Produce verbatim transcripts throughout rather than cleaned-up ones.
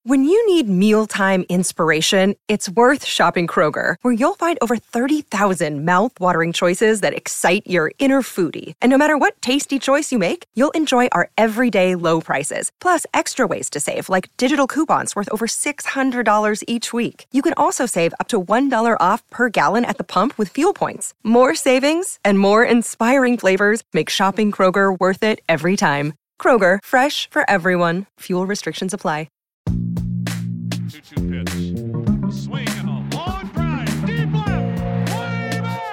When you need mealtime inspiration, it's worth shopping Kroger, where you'll find over thirty thousand mouth-watering choices that excite your inner foodie. And no matter what tasty choice you make, you'll enjoy our everyday low prices, plus extra ways to save, like digital coupons worth over six hundred dollars each week. You can also save up to one dollar off per gallon at the pump with fuel points. More savings and more inspiring flavors make shopping Kroger worth it every time. Kroger, fresh for everyone. Fuel restrictions apply. two two pitch. A swing and a long drive. Deep left. Way back.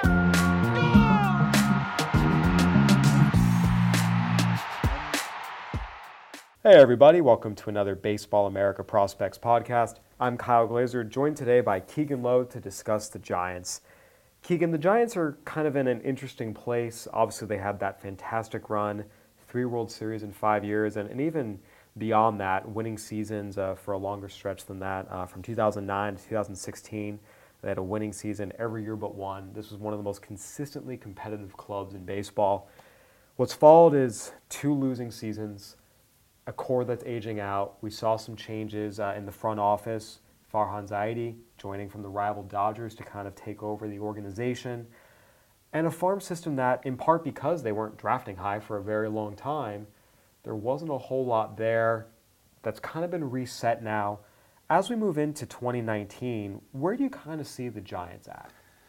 Hey everybody, welcome to another Baseball America Prospects podcast. I'm Kyle Glazer, joined today by Keegan Lowe to discuss the Giants. Keegan, the Giants are kind of in an interesting place. Obviously, they had that fantastic run, three World Series in five years, and, and even beyond that, winning seasons uh, for a longer stretch than that. Uh, from two thousand nine to two thousand sixteen, they had a winning season every year but one. This was one of the most consistently competitive clubs in baseball. What's followed is two losing seasons, a core that's aging out. We saw some changes uh, in the front office. Farhan Zaidi joining from the rival Dodgers to kind of take over the organization. And a farm system that, in part because they weren't drafting high for a very long time, there wasn't a whole lot there. That's kind of been reset now. As we move into twenty nineteen, where do you kind of see the Giants at?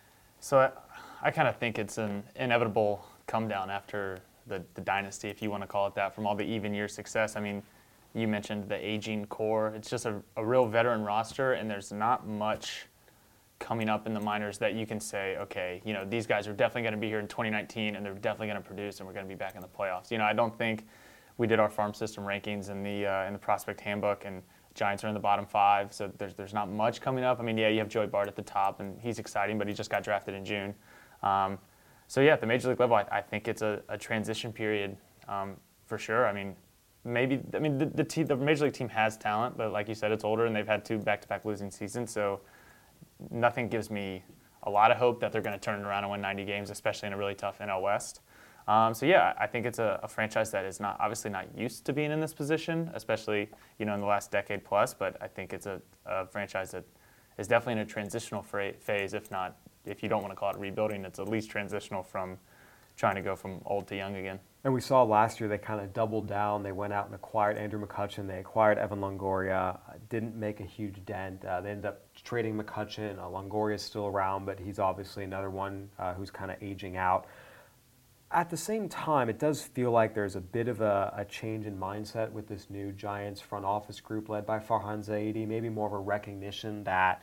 So I, I kind of think it's an inevitable come down after the, the dynasty, if you want to call it that, from all the even year success. I mean, you mentioned the aging core. It's just a, a real veteran roster, and there's not much coming up in the minors that you can say, okay, you know, these guys are definitely going to be here in twenty nineteen, and they're definitely going to produce, and we're going to be back in the playoffs. You know, I don't think we did our farm system rankings in the uh, in the prospect handbook, and Giants are in the bottom five, so there's there's not much coming up. I mean, yeah, you have Joey Bart at the top, and he's exciting, but he just got drafted in June. Um, so yeah, at the major league level, I, I think it's a, a transition period um, for sure. I mean, maybe I mean the the, te- the major league team has talent, but like you said, it's older, and they've had two back-to-back losing seasons, so nothing gives me a lot of hope that they're going to turn it around and win ninety games, especially in a really tough N L West. Um, so yeah, I think it's a, a franchise that is not obviously not used to being in this position, especially you know in the last decade plus. But I think it's a, a franchise that is definitely in a transitional fra- phase. If not, if you don't want to call it rebuilding, it's at least transitional from trying to go from old to young again. And we saw last year they kind of doubled down. They went out and acquired Andrew McCutchen. They acquired Evan Longoria. Didn't make a huge dent. Uh, they ended up trading McCutchen. Uh, Longoria is still around, but he's obviously another one uh, who's kind of aging out. At the same time, it does feel like there's a bit of a, a change in mindset with this new Giants front office group led by Farhan Zaidi, maybe more of a recognition that,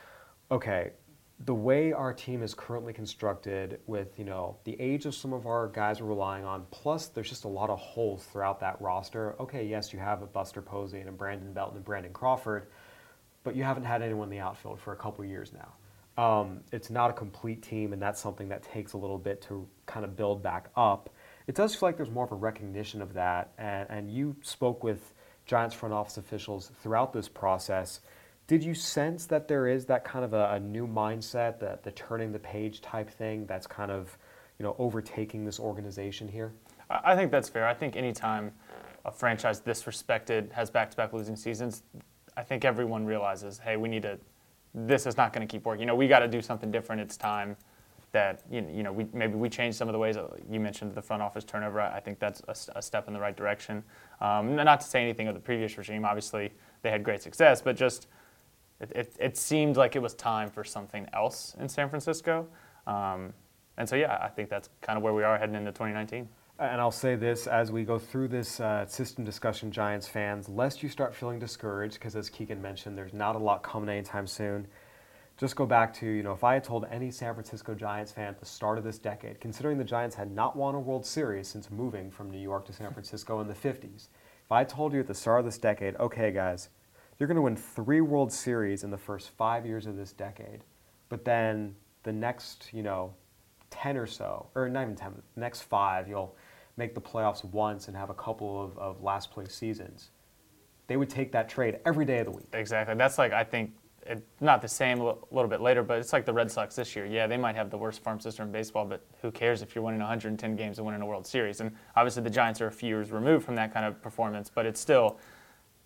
okay, the way our team is currently constructed with, you know, the age of some of our guys we're relying on, plus there's just a lot of holes throughout that roster. Okay, yes, you have a Buster Posey and a Brandon Belton and Brandon Crawford, but you haven't had anyone in the outfield for a couple years now. Um, it's not a complete team, and that's something that takes a little bit to kind of build back up. It does feel like there's more of a recognition of that, and, and you spoke with Giants front office officials throughout this process. Did you sense that there is that kind of a, a new mindset, the, the turning the page type thing that's kind of, you know, overtaking this organization here? I think that's fair. I think anytime a franchise this respected has back-to-back losing seasons, I think everyone realizes, hey, we need to this is not going to keep working. You know, we got to do something different. It's time that, you you know, we maybe we change some of the ways. You mentioned the front office turnover. I think that's a, a step in the right direction. Um, not to say anything of the previous regime. Obviously, they had great success, but just it, it, it seemed like it was time for something else in San Francisco. Um, and so, yeah, I think that's kind of where we are heading into twenty nineteen. And I'll say this as we go through this uh, system discussion, Giants fans, lest you start feeling discouraged, because as Keegan mentioned, there's not a lot coming anytime soon. Just go back to, you know, if I had told any San Francisco Giants fan at the start of this decade, considering the Giants had not won a World Series since moving from New York to San Francisco in the fifties, if I told you at the start of this decade, okay, guys, you're going to win three World Series in the first five years of this decade, but then the next, you know, ten or so, or not even ten, the next five, you'll make the playoffs once and have a couple of, of last place seasons, they would take that trade every day of the week. Exactly. That's like, I think, it, not the same a little bit later, but it's like the Red Sox this year. Yeah, they might have the worst farm system in baseball, but who cares if you're winning one hundred ten games and winning a World Series? And obviously the Giants are a few years removed from that kind of performance, but it's still,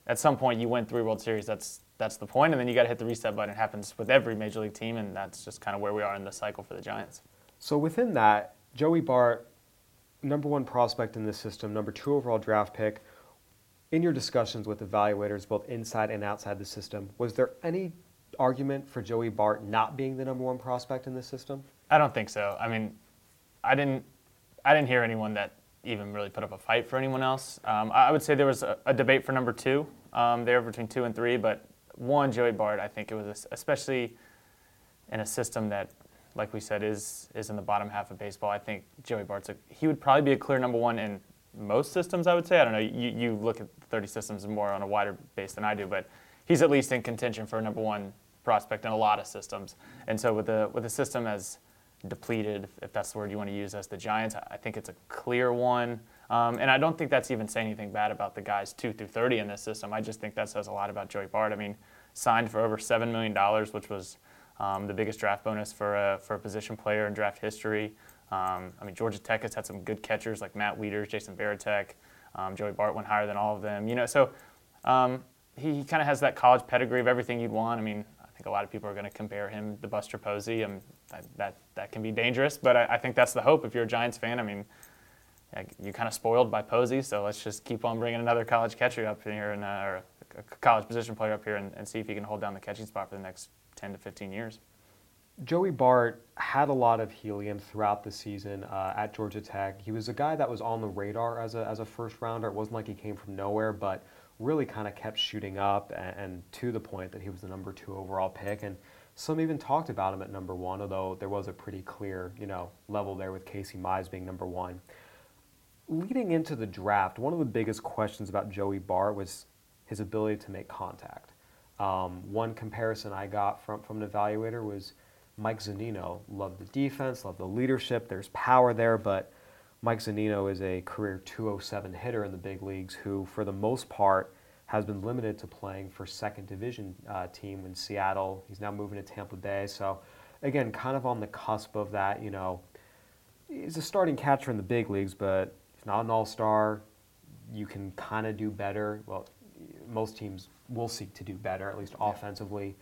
at some point you win three World Series. That's that's the point, and then you got to hit the reset button. It happens with every major league team, and that's just kind of where we are in the cycle for the Giants. So within that, Joey Bart, number one prospect in this system, number two overall draft pick. In your discussions with evaluators, both inside and outside the system, was there any argument for Joey Bart not being the number one prospect in this system? I don't think so. I mean, I didn't, I didn't hear anyone that even really put up a fight for anyone else. Um, I would say there was a, a debate for number two um, there between two and three, but one, Joey Bart, I think it was especially in a system that, like we said, is is in the bottom half of baseball. I think Joey Bart's a, he would probably be a clear number one in most systems, I would say. I don't know. You, you look at thirty systems more on a wider base than I do, but he's at least in contention for a number one prospect in a lot of systems. And so with the with the system as depleted, if that's the word you want to use, as the Giants, I think it's a clear one. Um, and I don't think that's even saying anything bad about the guys two through thirty in this system. I just think that says a lot about Joey Bart. I mean, signed for over seven million dollars, which was um, the biggest draft bonus for a, for a position player in draft history. Um, I mean, Georgia Tech has had some good catchers like Matt Wieters, Jason Varitek. Um, Joey Bart went higher than all of them. You know, so um, he, he kind of has that college pedigree of everything you'd want. I mean, I think a lot of people are going to compare him to Buster Posey. and that, that that can be dangerous, but I, I think that's the hope if you're a Giants fan. I mean, you're kind of spoiled by Posey, so let's just keep on bringing another college catcher up here, and, uh, or a college position player up here, and, and see if he can hold down the catching spot for the next ten to fifteen years. Joey Bart had a lot of helium throughout the season uh, at Georgia Tech. He was a guy that was on the radar as a as a first rounder. It wasn't like he came from nowhere, but really kind of kept shooting up, and, and to the point that he was the number two overall pick. And some even talked about him at number one, although there was a pretty clear, you know, level there with Casey Mize being number one. Leading into the draft, one of the biggest questions about Joey Bart was his ability to make contact. Um, one comparison I got from, from an evaluator was Mike Zunino. Loved the defense, loved the leadership. There's power there, but Mike Zunino is a career two oh seven hitter in the big leagues who, for the most part, has been limited to playing for second division uh, team in Seattle. He's now moving to Tampa Bay. So, again, kind of on the cusp of that, you know, he's a starting catcher in the big leagues, but he's not an all-star. You can kind of do better. Well, most teams will seek to do better, at least Yeah. offensively.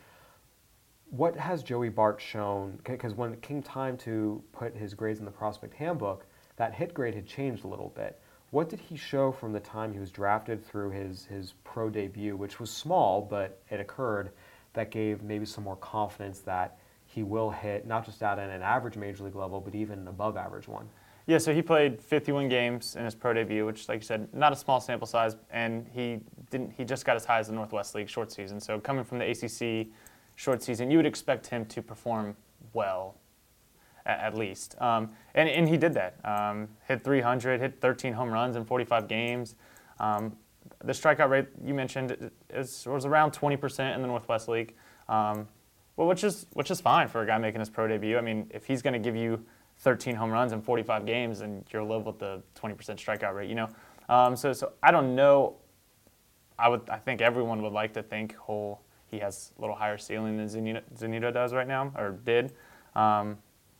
What has Joey Bart shown? Because when it came time to put his grades in the prospect handbook, that hit grade had changed a little bit. What did he show from the time he was drafted through his, his pro debut, which was small, but it occurred, that gave maybe some more confidence that he will hit not just at an average major league level, but even an above average one? Yeah, so he played fifty-one games in his pro debut, which, like you said, not a small sample size, and he didn't. He just got as high as the Northwest League short season. So coming from the A C C short season, you would expect him to perform well, at, at least. Um, and, and he did that. Um, hit three hundred, hit thirteen home runs in forty-five games. Um, the strikeout rate you mentioned is, was around twenty percent in the Northwest League, um, well, which is which is fine for a guy making his pro debut. I mean, if he's going to give you thirteen home runs in forty-five games, and you're live with the twenty percent strikeout rate, you know. Um, so, so I don't know. I would, I think everyone would like to think whole he has a little higher ceiling than Zunino, Zunino does right now, or did. Um,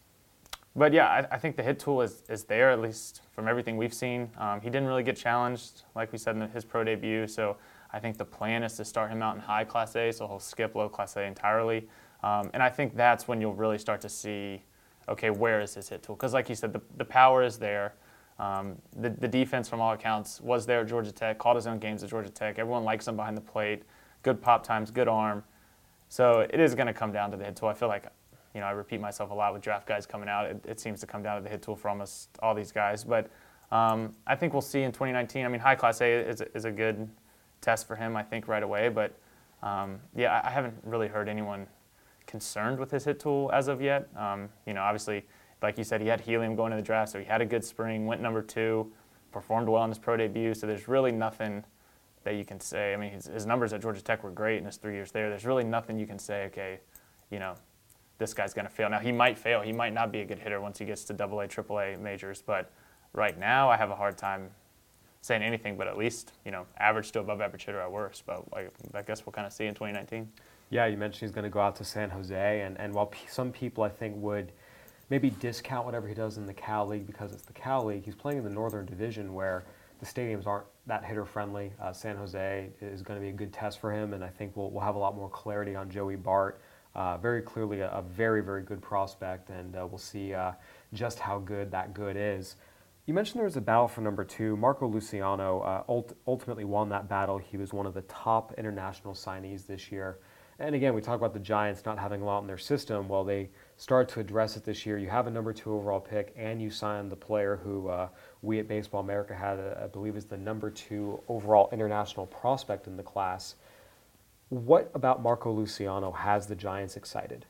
but yeah, I, I think the hit tool is is there, at least from everything we've seen. Um, he didn't really get challenged, like we said in his pro debut. So I think the plan is to start him out in high Class A, so he'll skip low Class A entirely. Um, and I think that's when you'll really start to see, okay, where is his hit tool? Because like you said, the, the power is there. Um, the, the defense, from all accounts, was there at Georgia Tech, called his own games at Georgia Tech. Everyone likes him behind the plate. Good pop times, good arm. So it is going to come down to the hit tool. I feel like, you know, I repeat myself a lot with draft guys coming out. It, it seems to come down to the hit tool for almost all these guys. But um, I think we'll see in twenty nineteen. I mean, high Class A is, is a good test for him, I think, right away. But, um, yeah, I, I haven't really heard anyone concerned with his hit tool as of yet. Um, you know, obviously, like you said, he had helium going into the draft, so he had a good spring, went number two, performed well in his pro debut, so there's really nothing that you can say. I mean, his, his numbers at Georgia Tech were great in his three years there. There's really nothing you can say, okay, you know, this guy's going to fail. Now, he might fail. He might not be a good hitter once he gets to double A, triple A majors, but right now I have a hard time saying anything but at least, you know, average to above average hitter at worst. But like, I guess we'll kind of see in twenty nineteen. Yeah, you mentioned he's going to go out to San Jose, and, and while p- some people I think would maybe discount whatever he does in the Cal League because it's the Cal League, he's playing in the Northern Division where the stadiums aren't that hitter friendly. Uh, San Jose is going to be a good test for him, and I think we'll, we'll have a lot more clarity on Joey Bart. Uh, very clearly a, a very, very good prospect, and uh, we'll see uh, just how good that good is. You mentioned there was a battle for number two. Marco Luciano uh, ult- ultimately won that battle. He was one of the top international signees this year. And again, we talk about the Giants not having a lot in their system. Well, they started to address it this year. You have a number two overall pick, and you signed the player who uh, we at Baseball America had, uh, I believe, is the number two overall international prospect in the class. What about Marco Luciano has the Giants excited?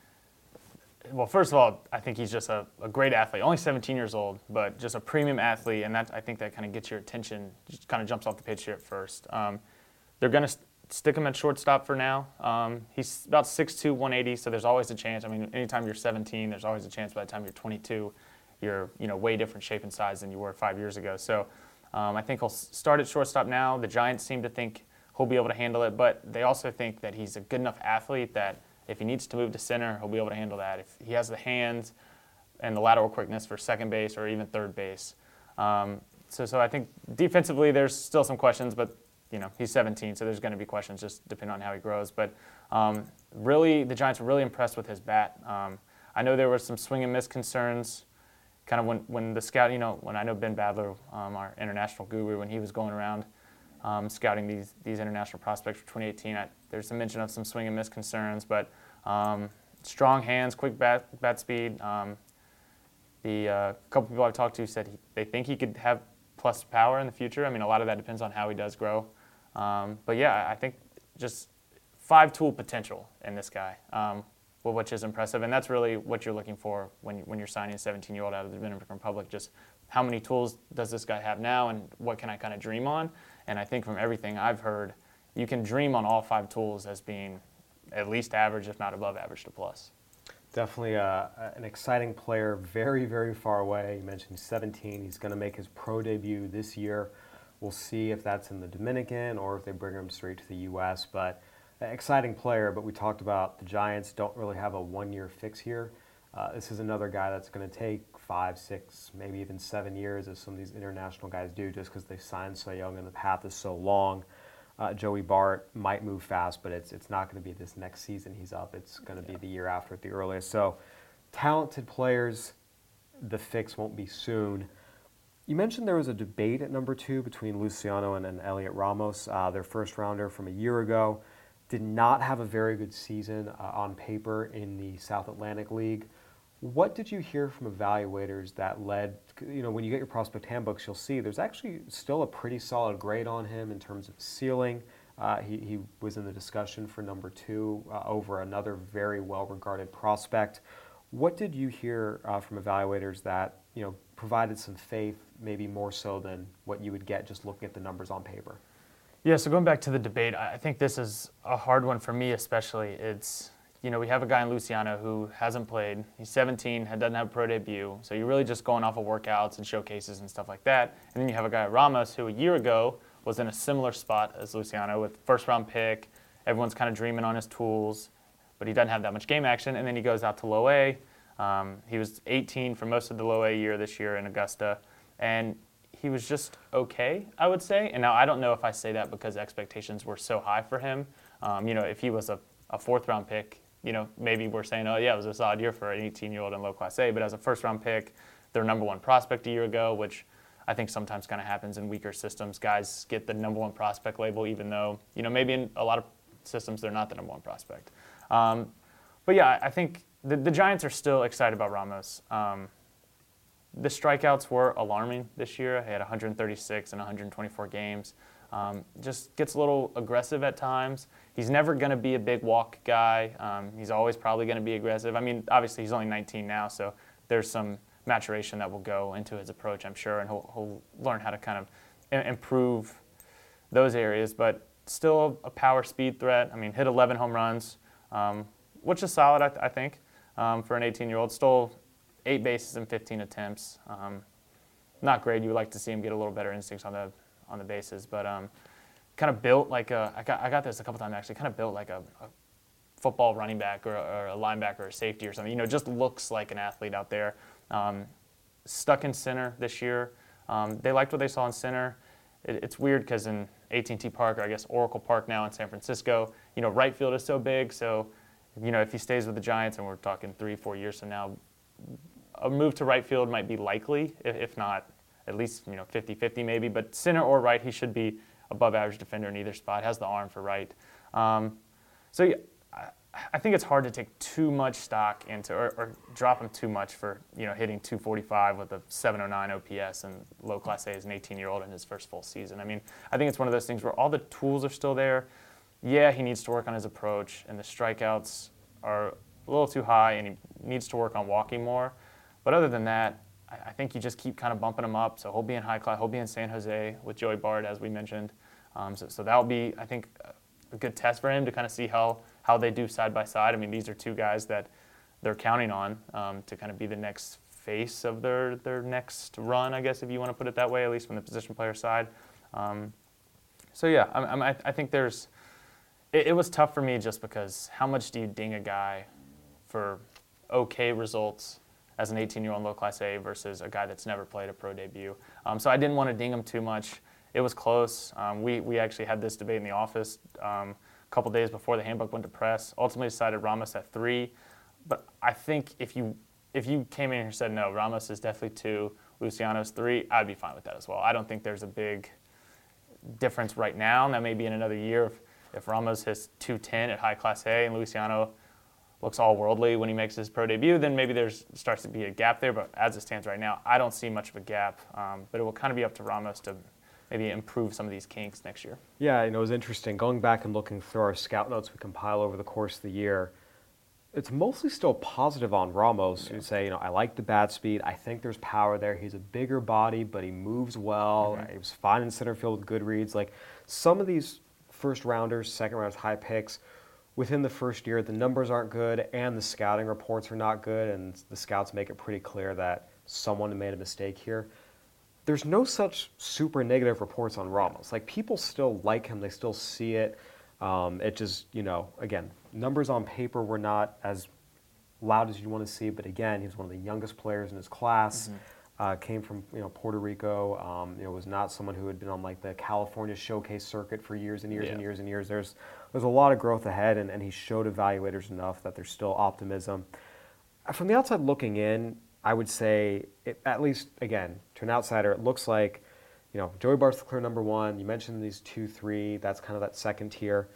Well, first of all, I think he's just a, a great athlete. Only seventeen years old, but just a premium athlete, and that I think that kind of gets your attention. Just kind of jumps off the page here at first. Um, they're going to st- stick him at shortstop for now. Um, he's about six two, one eighty, so there's always a chance. I mean, anytime you're seventeen, there's always a chance by the time you're twenty-two, you're you know way different shape and size than you were five years ago. So um, I think he'll start at shortstop now. The Giants seem to think he'll be able to handle it, but they also think that he's a good enough athlete that if he needs to move to center, he'll be able to handle that. If he has the hands and the lateral quickness for second base or even third base. Um, so, so I think defensively there's still some questions, but you know he's seventeen, so there's going to be questions just depending on how he grows. But um, really, the Giants were really impressed with his bat. Um, I know there were some swing and miss concerns, kind of when, when the scout, you know, when I know Ben Badler, um, our international guru, when he was going around um, scouting these these international prospects for twenty eighteen, I, there's some mention of some swing and miss concerns, but um, strong hands, quick bat bat speed. Um, the uh, couple people I've talked to said he, they think he could have plus power in the future. I mean, a lot of that depends on how he does grow. Um, but yeah, I think just five-tool potential in this guy, um, well, which is impressive, and that's really what you're looking for when when you're signing a seventeen-year-old out of the Dominican Republic. Just how many tools does this guy have now, and what can I kind of dream on? And I think from everything I've heard, you can dream on all five tools as being at least average, if not above average to plus. Definitely uh, an exciting player, very, very far away. You mentioned seventeen. He's going to make his pro debut this year. We'll see if that's in the Dominican or if they bring him straight to the U S. But an exciting player, but we talked about the Giants don't really have a one-year fix here. Uh, this is another guy that's going to take five, six, maybe even seven years, as some of these international guys do, just because they signed so young and the path is so long. Uh, Joey Bart might move fast, but it's it's not going to be this next season he's up. It's going to be the year after at the earliest. So talented players, the fix won't be soon. You mentioned there was a debate at number two between Luciano and, and Elliot Ramos, uh, their first rounder from a year ago. Did not have a very good season uh, on paper in the South Atlantic League. What did you hear from evaluators that led, you know, when you get your prospect handbooks, you'll see there's actually still a pretty solid grade on him in terms of ceiling. Uh, he, he was in the discussion for number two uh, over another very well-regarded prospect. What did you hear uh, from evaluators that, you know, provided some faith, maybe more so than what you would get just looking at the numbers on paper? Yeah, so going back to the debate, I think this is a hard one for me especially. It's, you know, we have a guy in Luciano who hasn't played. He's seventeen, doesn't have a pro debut, so you're really just going off of workouts and showcases and stuff like that. And then you have a guy, Ramos, who a year ago was in a similar spot as Luciano with first-round pick. Everyone's kind of dreaming on his tools, but he doesn't have that much game action. And then he goes out to low A. Um, he was eighteen for most of the low A year this year in Augusta, and he was just okay, I would say. And now I don't know if I say that because expectations were so high for him. Um, you know, if he was a, a fourth-round pick, you know, maybe we're saying, oh, yeah, it was a solid year for an eighteen-year-old in low Class A. But as a first-round pick, their number one prospect a year ago, which I think sometimes kind of happens in weaker systems. Guys get the number one prospect label, even though, you know, maybe in a lot of systems they're not the number one prospect. Um, but, yeah, I think the, the Giants are still excited about Ramos. Um, the strikeouts were alarming this year. He had one hundred thirty-six in one hundred twenty-four games. Um, just gets a little aggressive at times. He's never going to be a big walk guy. Um, he's always probably going to be aggressive. I mean, obviously he's only nineteen now, so there's some maturation that will go into his approach, I'm sure, and he'll, he'll learn how to kind of i- improve those areas. But still a power speed threat. I mean, hit eleven home runs, um, which is solid, I, th- I think, um, for an eighteen-year-old. Stole eight bases in fifteen attempts. Um, not great. You would like to see him get a little better instincts on the on the bases, but um, kind of built like a, I got, I got this a couple times actually, kind of built like a, a football running back or, or a linebacker or a safety or something. You know, just looks like an athlete out there. Um, stuck in center this year. Um, they liked what they saw in center. It, it's weird because in A T and T Park, or I guess Oracle Park now in San Francisco, you know, right field is so big. So, you know, if he stays with the Giants, and we're talking three, four years from now, a move to right field might be likely, if, if not at least, you know, fifty-fifty maybe. But center or right, he should be above average defender in either spot, has the arm for right. Um, so yeah, I, I think it's hard to take too much stock into, or, or drop him too much for, you know, hitting two forty-five with a seven oh nine O P S and low Class A as an eighteen-year-old in his first full season. I mean, I think it's one of those things where all the tools are still there. Yeah, he needs to work on his approach, and the strikeouts are a little too high, and he needs to work on walking more. But other than that, I think you just keep kind of bumping him up. So he'll be in high class. He'll be in San Jose with Joey Bart, as we mentioned. Um, so, so that'll be, I think, a good test for him to kind of see how, how they do side by side. I mean, these are two guys that they're counting on um, to kind of be the next face of their, their next run, I guess, if you want to put it that way, at least from the position player side. Um, so, yeah, I, I, I think there's it, – it was tough for me just because how much do you ding a guy for okay results as an eighteen-year-old in low Class A versus a guy that's never played a pro debut. Um, so I didn't want to ding him too much. It was close. Um, we, we actually had this debate in the office um, a couple days before the handbook went to press. Ultimately decided Ramos at three. But I think if you if you came in here and said, no, Ramos is definitely two, Luciano's three, I'd be fine with that as well. I don't think there's a big difference right now. That may be in another year if, if Ramos hits two ten at high Class A and Luciano looks all worldly when he makes his pro debut, then maybe there's starts to be a gap there. But as it stands right now, I don't see much of a gap. Um, but it will kind of be up to Ramos to maybe improve some of these kinks next year. Yeah, you know, it was interesting. Going back and looking through our scout notes we compile over the course of the year, it's mostly still positive on Ramos. Yeah. Who say, you know, I like the bat speed. I think there's power there. He's a bigger body, but he moves well. Mm-hmm. He was fine in center field with good reads. Like some of these first rounders, second rounders, high picks, within the first year, the numbers aren't good and the scouting reports are not good, and the scouts make it pretty clear that someone made a mistake here. There's no such super negative reports on Ramos. Like, people still like him. They still see it. Um, it just, you know, again, numbers on paper were not as loud as you want to see, but again, he's one of the youngest players in his class. Mm-hmm. Uh, came from, you know, Puerto Rico. Um, you know, was not someone who had been on like the California showcase circuit for years and years yeah. and years and years. There's there's a lot of growth ahead, and, and he showed evaluators enough that there's still optimism. From the outside looking in, I would say, it, at least again, to an outsider, it looks like, you know, Joey Bart's the clear number one. You mentioned these two, three. That's kind of that second tier.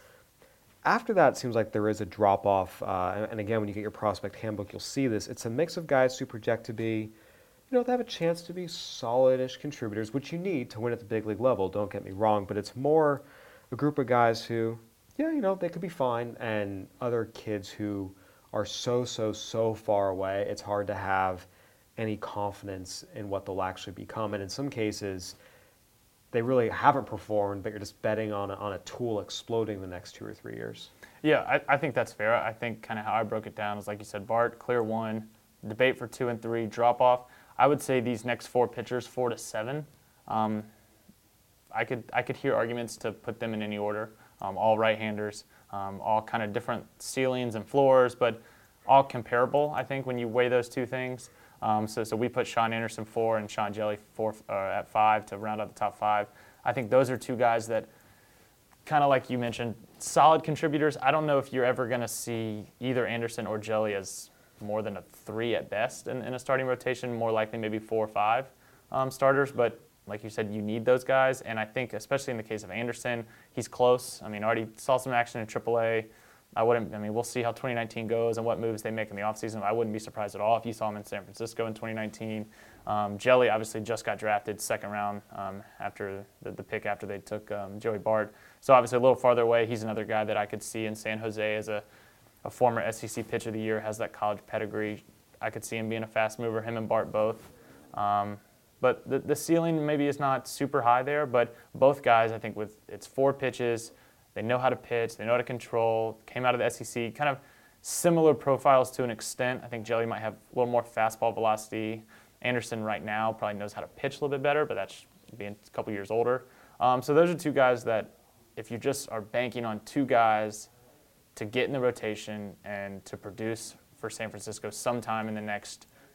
After that, it seems like there is a drop off. Uh, and, and again, when you get your prospect handbook, you'll see this. It's a mix of guys who project to be, you know, they have a chance to be solid-ish contributors, which you need to win at the big league level, don't get me wrong, but it's more a group of guys who, yeah, you know, they could be fine, and other kids who are so, so, so far away, it's hard to have any confidence in what they'll actually become. And in some cases, they really haven't performed, but you're just betting on a, on a tool exploding the next two or three years. Yeah, I, I think that's fair. I think kind of how I broke it down is, like you said, Bart, clear one, debate for two and three, drop off. I would say these next four pitchers, four to seven, um, I could I could hear arguments to put them in any order. Um, all right-handers, um, all kind of different ceilings and floors, but all comparable, I think, when you weigh those two things. Um, so, so we put Sean Anderson four and Sean Jelly four uh, at five to round out the top five. I think those are two guys that, kind of like you mentioned, solid contributors. I don't know if you're ever going to see either Anderson or Jelly as more than a three at best in, in a starting rotation, more likely maybe four or five um, starters. But like you said, you need those guys. And I think especially in the case of Anderson, he's close. I mean, already saw some action in triple A. I wouldn't, I mean, we'll see how twenty nineteen goes and what moves they make in the offseason. I wouldn't be surprised at all if you saw him in San Francisco in twenty nineteen. Um, Jelly obviously just got drafted second round um, after the, the pick after they took um, Joey Bart. So obviously a little farther away. He's another guy that I could see in San Jose as a a former S E C Pitcher of the Year, has that college pedigree. I could see him being a fast mover, him and Bart both. Um, but the, the ceiling maybe is not super high there, but both guys, I think, with it's four pitches, they know how to pitch, they know how to control, came out of the S E C, kind of similar profiles to an extent. I think Jelly might have a little more fastball velocity. Anderson right now probably knows how to pitch a little bit better, but that's being a couple years older. Um, so those are two guys that if you just are banking on two guys to get in the rotation and to produce for San Francisco sometime in the next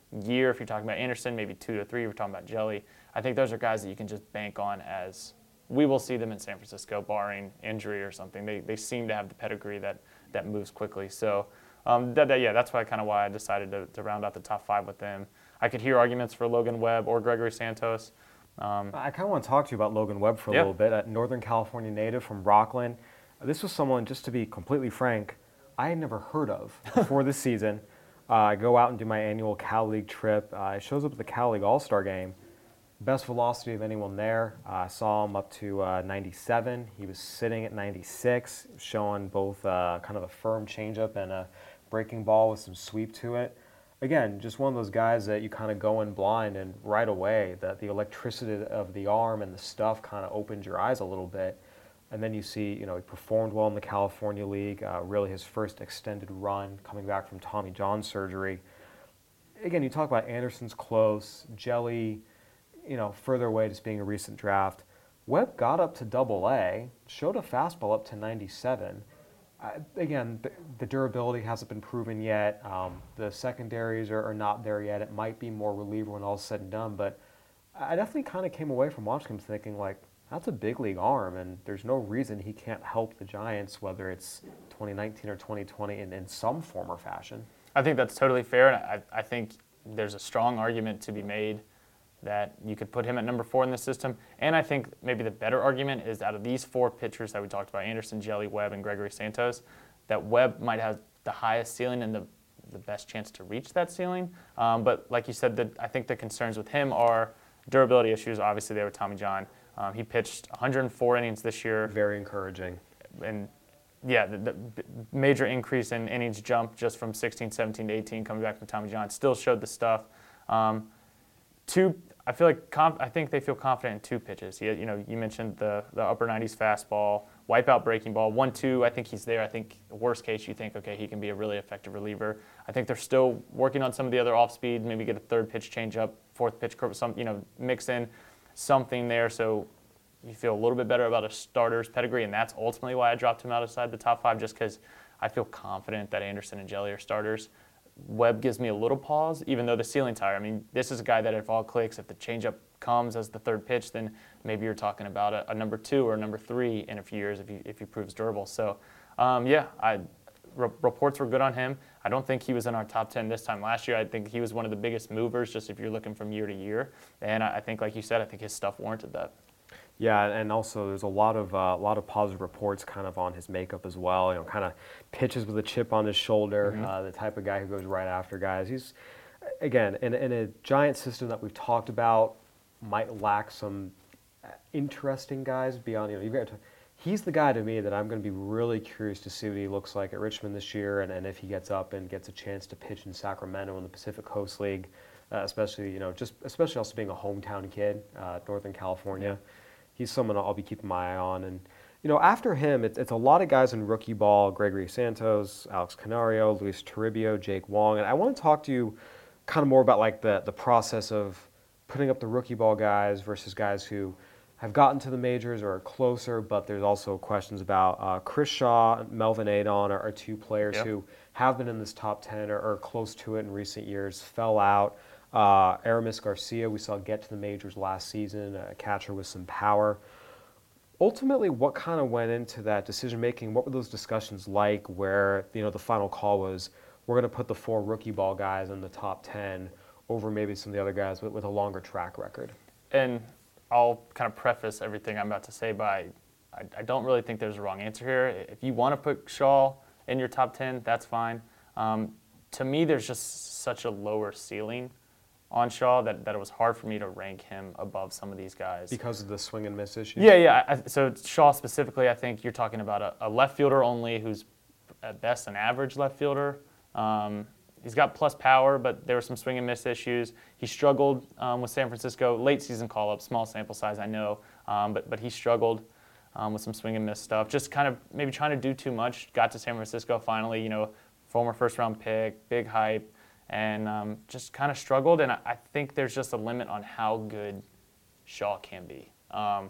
year, if you're talking about Anderson, maybe two to three, if you're talking about Jelly, I think those are guys that you can just bank on as we will see them in San Francisco, barring injury or something. They they seem to have the pedigree that, that moves quickly. So, um, that, that, yeah, that's why kind of why I decided to, to round out the top five with them. I could hear arguments for Logan Webb or Gregory Santos. Um, I kind of want to talk to you about Logan Webb for a yeah. little bit. A Northern California native from Rockland. This was someone, just to be completely frank, I had never heard of before this season. Uh, I go out and do my annual Cal League trip. Uh, I shows up at the Cal League All-Star game. Best velocity of anyone there. Uh, I saw him up to uh, ninety-seven. He was sitting at ninety-six, showing both uh, kind of a firm changeup and a breaking ball with some sweep to it. Again, just one of those guys that you kind of go in blind, and right away that the electricity of the arm and the stuff kind of opens your eyes a little bit. And then you see, you know, he performed well in the California League, uh, really his first extended run coming back from Tommy John surgery. Again, you talk about Anderson's close, Jelly, you know, further away, just being a recent draft. Webb got up to double A, showed a fastball up to ninety-seven. Uh, again, the, the durability hasn't been proven yet. Um, the secondaries are, are not there yet. It might be more reliever when all's said and done, but I definitely kind of came away from watching him thinking, like, that's a big league arm, and there's no reason he can't help the Giants, whether it's twenty nineteen or twenty twenty, in, in some form or fashion. I think that's totally fair, and I, I think there's a strong argument to be made that you could put him at number four in the system. And I think maybe the better argument is out of these four pitchers that we talked about, Anderson, Jelly, Webb, and Gregory Santos, that Webb might have the highest ceiling and the, the best chance to reach that ceiling. Um, but like you said, the, I think the concerns with him are durability issues. Obviously, they were Tommy John. Um, he pitched one hundred four innings this year. Very encouraging. And yeah, the, the major increase in innings jump just from sixteen, seventeen to eighteen coming back from Tommy John. Still showed the stuff. Um, two, I feel like comp, I think they feel confident in two pitches. You, you know, you mentioned the the upper nineties fastball, wipeout breaking ball, one two. I think he's there. I think worst case you think, okay, he can be a really effective reliever. I think they're still working on some of the other off speed. Maybe get a third pitch change up, fourth pitch curve, some you know mix in something there so you feel a little bit better about a starter's pedigree, and that's ultimately why I dropped him outside the top five, just because I feel confident that Anderson and Jelly are starters. Webb gives me a little pause, even though the ceiling's higher. I mean, this is a guy that if all clicks, if the changeup comes as the third pitch, then maybe you're talking about a, a number two or a number three in a few years if he, if he proves durable. So, um, yeah, I, re- reports were good on him. I don't think he was in our top ten this time last year. I think he was one of the biggest movers just if you're looking from year to year. And I, I think, like you said, I think his stuff warranted that. Yeah, and also there's a lot of uh, a lot of positive reports kind of on his makeup as well. You know, kind of pitches with a chip on his shoulder, mm-hmm. uh, the type of guy who goes right after guys. He's, again, in, in a Giant system that we've talked about, might lack some interesting guys beyond, you know, you've got to, he's the guy to me that I'm going to be really curious to see what he looks like at Richmond this year, and, and if he gets up and gets a chance to pitch in Sacramento in the Pacific Coast League, uh, especially, you know, just especially also being a hometown kid, uh, Northern California. He's someone I'll be keeping my eye on. And, you know, after him, it's, it's a lot of guys in rookie ball, Gregory Santos, Alex Canario, Luis Toribio, Jake Wong. And I want to talk to you kind of more about, like, the, the process of putting up the rookie ball guys versus guys who have gotten to the majors or are closer, but there's also questions about uh, Chris Shaw, Melvin Adon are, are two players yep. who have been in this top ten or, or close to it in recent years, fell out. Uh, Aramis Garcia, we saw get to the majors last season, a catcher with some power. Ultimately, what kind of went into that decision-making? What were those discussions like where, you know, the final call was, we're going to put the four rookie ball guys in the top ten over maybe some of the other guys with, with a longer track record? And I'll kind of preface everything I'm about to say by, I, I don't really think there's a wrong answer here. If you want to put Shaw in your top ten, that's fine. Um, to me, there's just such a lower ceiling on Shaw that, that it was hard for me to rank him above some of these guys. Because of the swing and miss issue? Yeah, yeah. I, so Shaw specifically, I think you're talking about a, a left fielder only who's at best an average left fielder. Um, he's got plus power, but there were some swing and miss issues. He struggled um, with San Francisco, late season call-up, small sample size, I know, um, but, but he struggled um, with some swing and miss stuff. Just kind of maybe trying to do too much. Got to San Francisco finally, you know, former first-round pick, big hype. And um, just kind of struggled, and I, I think there's just a limit on how good Shaw can be. Um,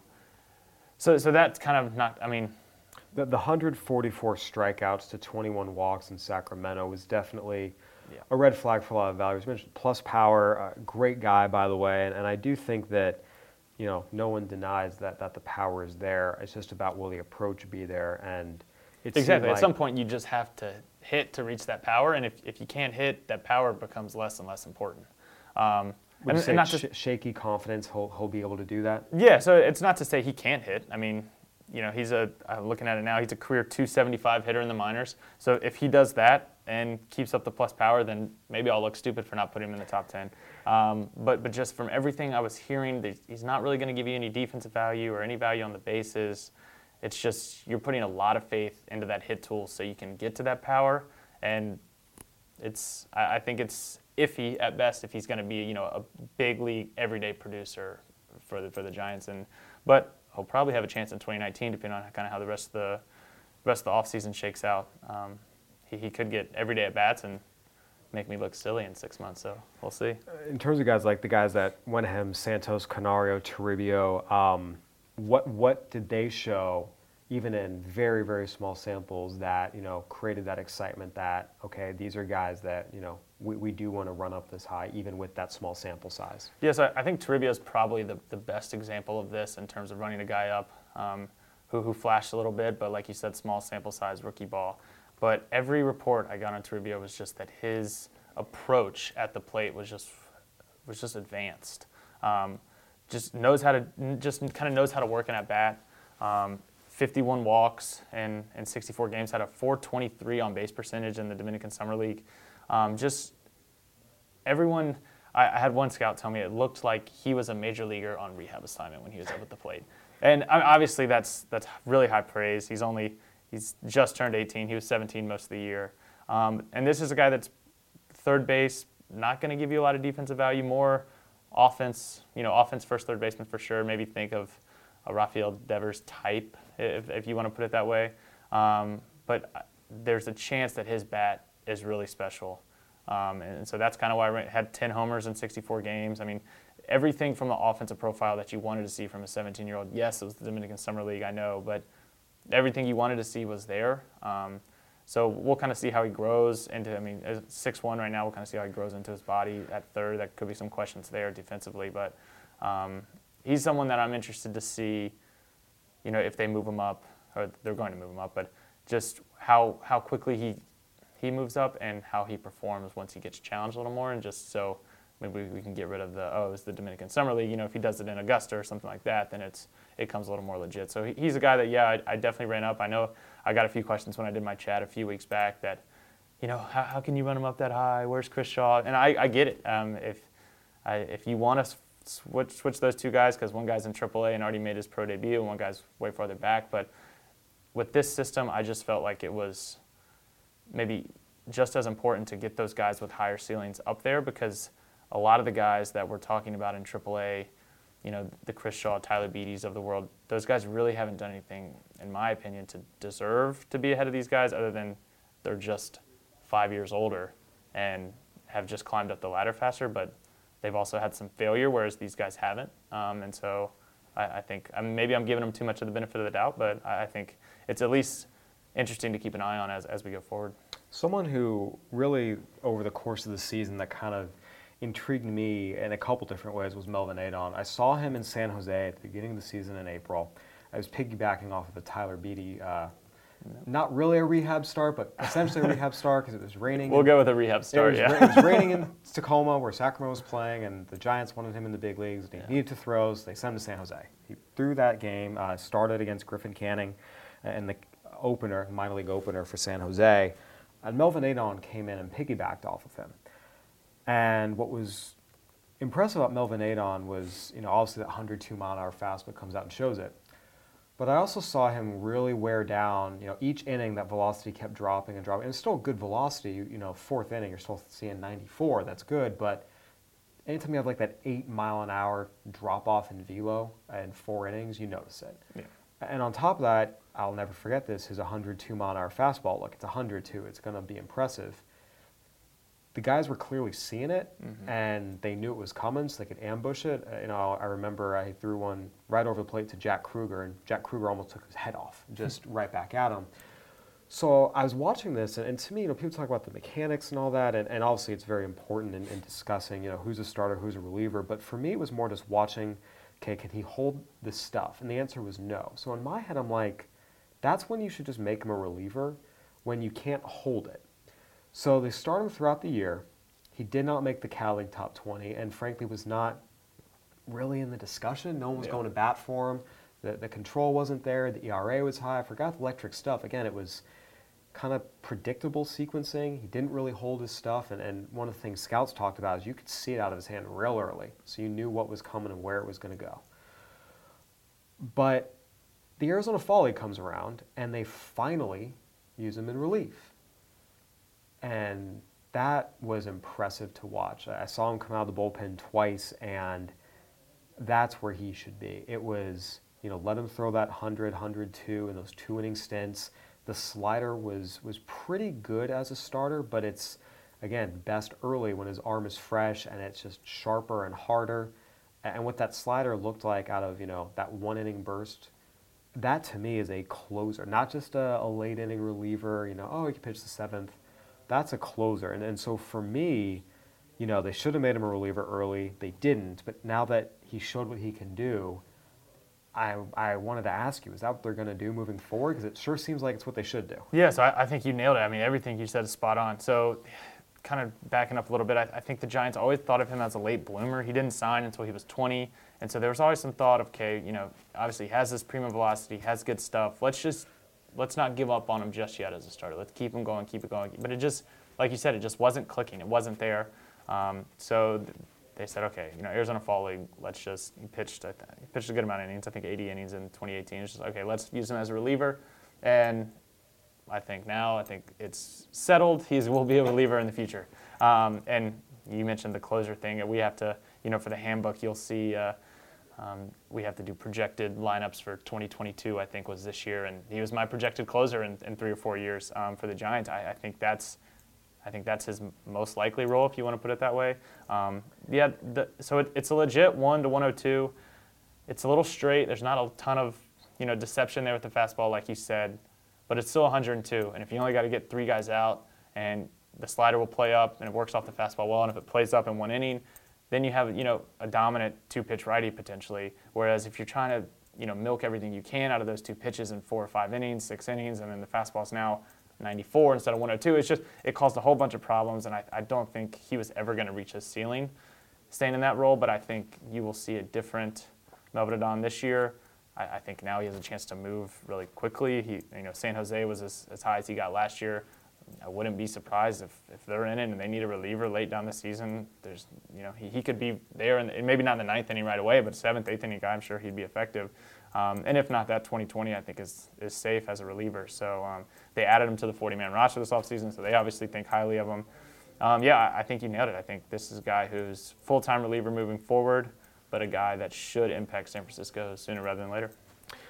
so, so that's kind of not. I mean, the, the one hundred forty-four strikeouts to twenty-one walks in Sacramento was definitely Yeah. a red flag for a lot of values. You mentioned plus power, uh, great guy, by the way, and, and I do think that, you know, no one denies that, that the power is there. It's just about will the approach be there, and it seemed Exactly. At like- some point, you just have to hit to reach that power, and if, if you can't hit, that power becomes less and less important. Um, Would and, you say and not sh- to, shaky confidence, he'll, he'll be able to do that? yeah, so it's not to say he can't hit. I mean, you know, he's a, I'm looking at it now, he's a career two seventy-five hitter in the minors. So if he does that and keeps up the plus power, then maybe I'll look stupid for not putting him in the top ten. Um, but, but just from everything I was hearing, that he's not really going to give you any defensive value or any value on the bases. It's just you're putting a lot of faith into that hit tool so you can get to that power. And it's I, I think it's iffy at best if he's going to be, you know, a big league everyday producer for the for the Giants. And but he'll probably have a chance in twenty nineteen, depending on kind of how the rest of the rest of the offseason shakes out. Um, he, he could get everyday at bats and make me look silly in six months. So we'll see. In terms of guys like the guys that went ahead, Santos, Canario, Toribio, um, what what did they show, even in very very small samples, that you know created that excitement that okay, these are guys that you know we, we do want to run up this high, even with that small sample size. Yes, I, I think Toribio is probably the, the best example of this in terms of running a guy up um, who who flashed a little bit, but like you said, small sample size, rookie ball. But every report I got on Toribio was just that his approach at the plate was just was just advanced. Um, just knows how to just kind of knows how to work an at bat. Um, fifty-one walks and in sixty-four games, had a four twenty-three on base percentage in the Dominican Summer League. Um, just everyone. I, I had one scout tell me it looked like he was a major leaguer on rehab assignment when he was up at the plate. And I, obviously that's that's really high praise. He's only he's just turned eighteen. He was seventeen most of the year. Um, and this is a guy that's third base, not going to give you a lot of defensive value, more offense, you know, offense first third baseman for sure. Maybe think of a Rafael Devers type, if, if you want to put it that way. Um, but there's a chance that his bat is really special. Um, and so that's kind of why I had ten homers in sixty-four games. I mean, everything from the offensive profile that you wanted to see from a seventeen-year-old. Yes, it was the Dominican Summer League, I know, but everything you wanted to see was there. Um, So we'll kind of see how he grows into, I mean, six one right now, we'll kind of see how he grows into his body at third. There could be some questions there defensively, but um, he's someone that I'm interested to see, you know, if they move him up, or they're going to move him up, but just how how quickly he he moves up and how he performs once he gets challenged a little more, and just so maybe we can get rid of the, oh, it's the Dominican Summer League. You know, if he does it in Augusta or something like that, then it's it comes a little more legit. So he, he's a guy that, yeah, I, I definitely ran up. I know I got a few questions when I did my chat a few weeks back that, you know, how, how can you run him up that high? Where's Chris Shaw? And I, I get it. Um, if I, if you want to switch switch those two guys, because one guy's in triple A and already made his pro debut, and one guy's way farther back. But with this system, I just felt like it was maybe just as important to get those guys with higher ceilings up there, because a lot of the guys that we're talking about in triple A, you know, the Chris Shaw, Tyler Beattys of the world, those guys really haven't done anything, in my opinion, to deserve to be ahead of these guys, other than they're just five years older and have just climbed up the ladder faster. But they've also had some failure, whereas these guys haven't. Um, and so I, I think I mean, maybe I'm giving them too much of the benefit of the doubt, but I, I think it's at least interesting to keep an eye on as, as we go forward. Someone who really, over the course of the season, that kind of intrigued me in a couple different ways was Melvin Adon. I saw him in San Jose at the beginning of the season in April. I was piggybacking off of the Tyler Beatty, uh, not really a rehab start, but essentially a rehab start because it was raining. We'll go with a rehab start, it was, yeah. It was raining in Tacoma where Sacramento was playing, and the Giants wanted him in the big leagues. And he yeah. needed to throw, so they sent him to San Jose. He threw that game, uh, started against Griffin Canning in the opener, minor league opener for San Jose. And Melvin Adon came in and piggybacked off of him. And what was impressive about Melvin Adon was, you know, obviously that one oh two mile an hour fastball comes out and shows it. But I also saw him really wear down, you know, each inning that velocity kept dropping and dropping. And it's still good velocity, you know, fourth inning, you're still seeing ninety-four, that's good. But anytime you have like that eight mile an hour drop off in velo in four innings, you notice it. Yeah. And on top of that, I'll never forget this, his one oh two mile an hour fastball. Look, it's one oh two, it's going to be impressive. The guys were clearly seeing it, mm-hmm. and they knew it was coming, so they could ambush it. Uh, you know, I remember I threw one right over the plate to Jack Kruger, and Jack Kruger almost took his head off, just right back at him. So I was watching this, and, and to me, you know, people talk about the mechanics and all that, and, and obviously it's very important in, in discussing, you know, who's a starter, who's a reliever. But for me, it was more just watching, okay, can he hold this stuff? And the answer was no. So in my head, I'm like, that's when you should just make him a reliever, when you can't hold it. So they started him throughout the year. He did not make the Cal League top twenty, and frankly was not really in the discussion. No one was Yeah. going to bat for him. The, the control wasn't there. The E R A was high. I forgot the electric stuff. Again, it was kind of predictable sequencing. He didn't really hold his stuff, and, and one of the things scouts talked about is you could see it out of his hand real early, so you knew what was coming and where it was going to go. But the Arizona Fall League comes around, and they finally use him in relief. And that was impressive to watch. I saw him come out of the bullpen twice, and that's where he should be. It was, you know, let him throw that one hundred, one hundred two in those two-inning stints. The slider was was pretty good as a starter, but it's, again, best early when his arm is fresh and it's just sharper and harder. And what that slider looked like out of, you know, that one-inning burst, that to me is a closer, not just a, a late-inning reliever, you know, oh, he can pitch the seventh. That's a closer. And, and so for me, you know, they should have made him a reliever early. They didn't, but now that he showed what he can do, I, I wanted to ask you, is that what they're going to do moving forward? Because it sure seems like it's what they should do. Yeah, so I, I think you nailed it. I mean, everything you said is spot on. So kind of backing up a little bit, I, I think the Giants always thought of him as a late bloomer. He didn't sign until he was twenty, and so there was always some thought of, okay, you know, obviously he has this prima velocity, has good stuff. Let's just, let's not give up on him just yet as a starter. Let's keep him going, keep it going. But it just, like you said, it just wasn't clicking. It wasn't there. Um, so th- they said, okay, you know, Arizona Fall League, let's just, he pitched, I th- he pitched a good amount of innings, I think eighty innings in twenty eighteen. It's just, okay, let's use him as a reliever. And I think now, I think it's settled. He will be a reliever in the future. Um, and you mentioned the closer thing. We have to, you know, for the handbook, you'll see uh, um, we have to do projected lineups for twenty twenty-two, I think was this year. And he was my projected closer in, in three or four years um, for the Giants. I, I think that's I think that's his most likely role, if you want to put it that way. Um, yeah, the, so it, it's a legit one to one oh two. It's a little straight. There's not a ton of, you know, deception there with the fastball, like you said, but it's still one hundred two. And if you only got to get three guys out, and the slider will play up, and it works off the fastball well, and if it plays up in one inning, then you have, you know, a dominant two-pitch righty potentially. Whereas if you're trying to, you know, milk everything you can out of those two pitches in four or five innings, six innings, and then the fastball's now ninety-four instead of one oh two. It's just, it caused a whole bunch of problems, and I, I don't think he was ever going to reach his ceiling staying in that role, but I think you will see a different Melvin Adon this year. I, I think now he has a chance to move really quickly. He, you know, San Jose was as, as high as he got last year. I wouldn't be surprised if, if they're in it and they need a reliever late down the season. There's, you know, he, he could be there, and maybe not in the ninth inning right away, but seventh, eighth inning guy, I'm sure he'd be effective. Um, and if not, that twenty twenty I think is is safe as a reliever. So um, they added him to the forty-man roster this offseason, so they obviously think highly of him. Um, yeah, I, I think you nailed it. I think this is a guy who's full-time reliever moving forward, but a guy that should impact San Francisco sooner rather than later.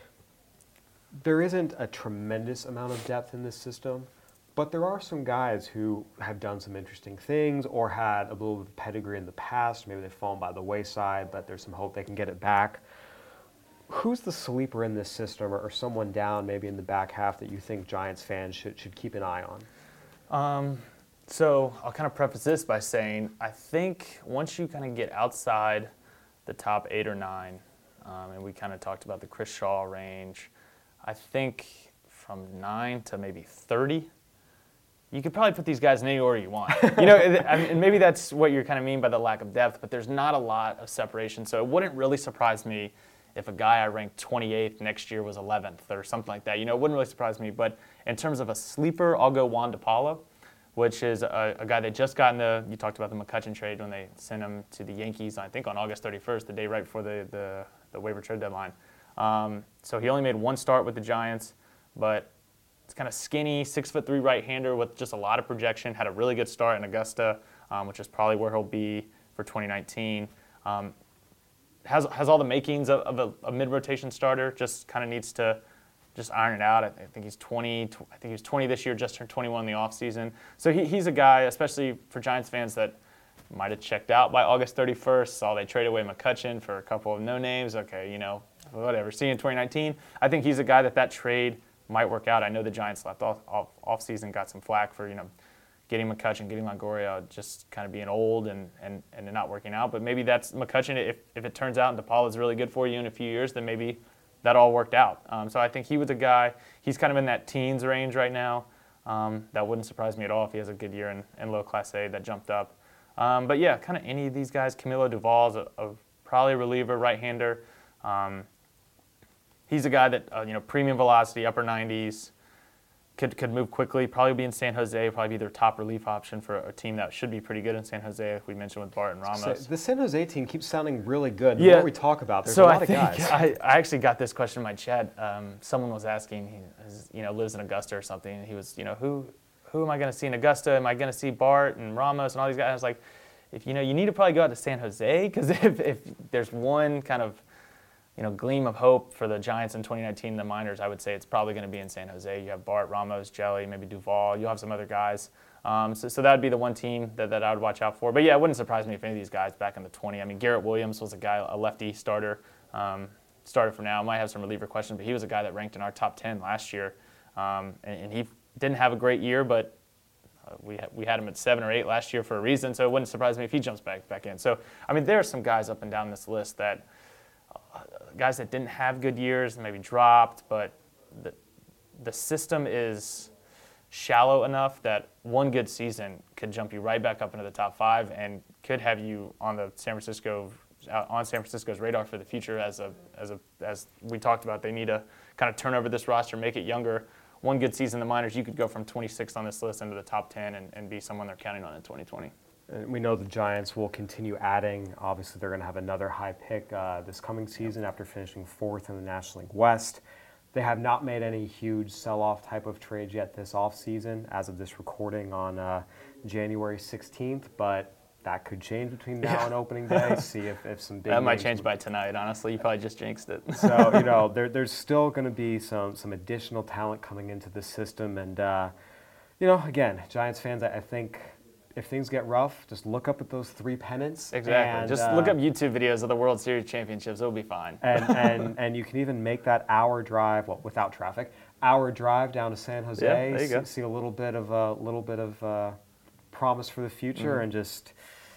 There isn't a tremendous amount of depth in this system, but there are some guys who have done some interesting things or had a little bit of pedigree in the past. Maybe they've fallen by the wayside, but there's some hope they can get it back. Who's the sleeper in this system, or, or someone down maybe in the back half that you think Giants fans should should keep an eye on? Um, so I'll kind of preface this by saying I think once you kind of get outside the top eight or nine, um, and we kind of talked about the Chris Shaw range, I think from nine to maybe thirty, you could probably put these guys in any order you want. You know, I mean, and maybe that's what you kind of mean by the lack of depth, but there's not a lot of separation. So it wouldn't really surprise me if a guy I ranked twenty-eighth next year was eleventh or something like that. You know, it wouldn't really surprise me. But in terms of a sleeper, I'll go Juan DePaula, which is a, a guy that just got in the, you talked about the McCutchen trade when they sent him to the Yankees, I think on August thirty-first, the day right before the, the, the waiver trade deadline. Um, so he only made one start with the Giants, but it's kind of skinny, six foot three right-hander with just a lot of projection. Had a really good start in Augusta, um, which is probably where he'll be for twenty nineteen. Um, has has all the makings of, of a, a mid-rotation starter. Just kind of needs to just iron it out. I, I think he's twenty. I think he was twenty this year. Just turned twenty-one in the offseason. So he, he's a guy, especially for Giants fans, that might have checked out by August thirty-first. Saw they traded away McCutchen for a couple of no names. Okay, you know, whatever. See you in twenty nineteen. I think he's a guy that that trade might work out. I know the Giants left off, off, off season, got some flack for, you know, getting McCutchen, getting Longoria, just kind of being old and, and, and not working out. But maybe that's McCutchen. If, if it turns out and DePaul is really good for you in a few years, then maybe that all worked out. Um, so I think he was a guy, he's kind of in that teens range right now. Um, that wouldn't surprise me at all if he has a good year in, in low Class A that jumped up. Um, but yeah, kind of any of these guys. Camilo Duval's a, a probably a reliever, right-hander. Um, he's a guy that, uh, you know, premium velocity, upper nineties, could could move quickly, probably be in San Jose, probably be their top relief option for a team that should be pretty good in San Jose, like we mentioned with Bart and Ramos. So the San Jose team keeps sounding really good. The Yeah. more we talk about, there's so a lot I of think guys. I, I actually got this question in my chat. Um, someone was asking, he is, you know, lives in Augusta or something, and he was, you know, who who am I going to see in Augusta? Am I going to see Bart and Ramos and all these guys? I was like, if you know, you need to probably go out to San Jose, because if, if there's one kind of, you know, gleam of hope for the Giants in twenty nineteen in the minors, I would say it's probably going to be in San Jose. You have Bart, Ramos, Jelly, maybe Duval. You'll have some other guys. Um, so, so that would be the one team that, that I would watch out for. But yeah, it wouldn't surprise me if any of these guys back in the twenty. I mean, Garrett Williams was a guy, a lefty starter, um, starter for now. Might have some reliever questions, but he was a guy that ranked in our top ten last year, um, and, and he didn't have a great year, but uh, we ha- we had him at seven or eight last year for a reason. So it wouldn't surprise me if he jumps back back in. So I mean, there are some guys up and down this list that. Guys that didn't have good years, maybe dropped, but the the system is shallow enough that one good season could jump you right back up into the top five and could have you on the San Francisco on San Francisco's radar for the future. As a as a as we talked about, they need to kind of turn over this roster, make it younger. One good season in the minors, you could go from twenty-sixth on this list into the top ten and, and be someone they're counting on in twenty twenty. And we know the Giants will continue adding. Obviously, they're going to have another high pick uh, this coming season after finishing fourth in the National League West. They have not made any huge sell-off type of trades yet this offseason as of this recording on uh, January sixteenth, but that could change between now Yeah. and opening day. See if, if some big That might names change would- by tonight, honestly. You probably just jinxed it. So, you know, there, there's still going to be some, some additional talent coming into the system. And, uh, you know, again, Giants fans, I, I think if things get rough, just look up at those three pennants. Exactly. And, Just uh, look up YouTube videos of the World Series championships. It'll be fine. and, and and you can even make that hour drive, well, without traffic, hour drive down to San Jose. Yeah, there you see, go. see a little bit of a little bit of uh, promise for the future, Mm-hmm. and just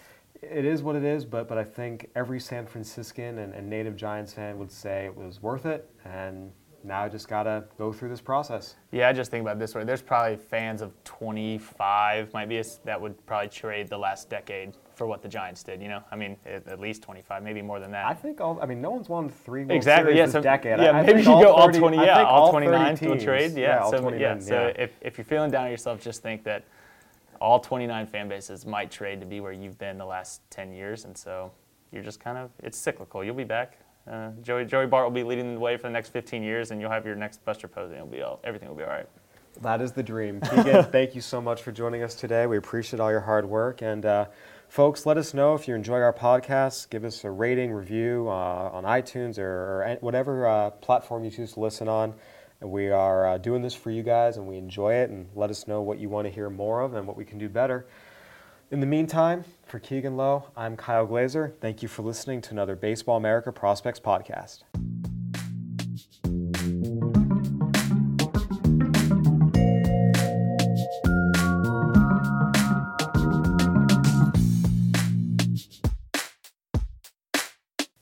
it is what it is. But but I think every San Franciscan and, and native Giants fan would say it was worth it, and now I just gotta go through this process. Yeah, I just think about it this way. There's probably fans of twenty-five, might be a, that would probably trade the last decade for what the Giants did. You know, I mean, at, at least twenty-five, maybe more than that. I think all. I mean, no one's won three World exactly. Series Yeah. this So decade. yeah, I, I maybe think you go all thirty twenty. I Yeah, think all thirty twenty-nine will teams. trade. Yeah. all so twenty yeah. men, So yeah. if if you're feeling down on yourself, just think that all twenty-nine fan bases might trade to be where you've been the last ten years, and so you're just kind of it's cyclical. You'll be back. Uh, Joey Joey Bart will be leading the way for the next fifteen years, and you'll have your next Buster Posey. It'll be all everything will be all right. That is the dream. Keegan, thank you so much for joining us today. We appreciate all your hard work. And uh, folks, let us know if you enjoy our podcasts. Give us a rating, review uh, on iTunes or, or whatever uh, platform you choose to listen on. And we are uh, doing this for you guys, and we enjoy it. And let us know what you want to hear more of and what we can do better. In the meantime, for Keegan Lowe, I'm Kyle Glazer. Thank you for listening to another Baseball America Prospects podcast.